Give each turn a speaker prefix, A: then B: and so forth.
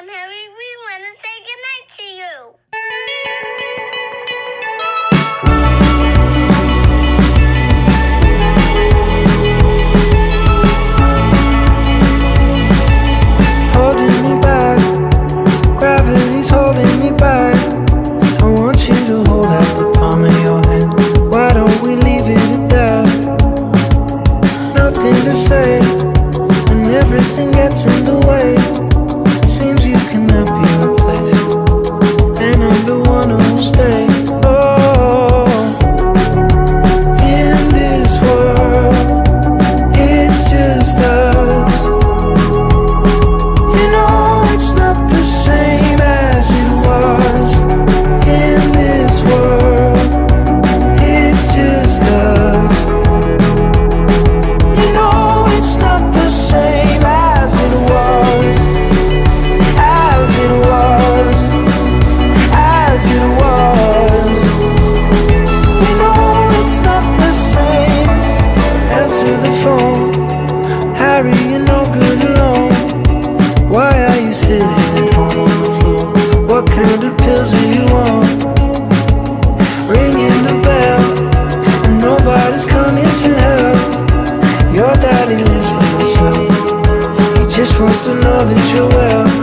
A: phone, Harry. We want to say goodnight to you.
B: Holding me back, gravity's holding me back. I want you to hold out the palm of your hand. Why don't we leave it at that? Nothing to say, and everything gets in the way. Seems you cannot be replaced, and I'm the one who'll stay. Oh, in this world, it's just us. You know it's not the same as it was. In this world, it's just us. You know it's not the same as it was. As it was. As it was. You know it's not the same. Answer the phone, Harry, you're no good alone. Why are you sitting at home on the floor? What kind of pills are you on? Ringing the bell, and nobody's coming to help. Your daddy lives by himself. He just wants to know that you're well.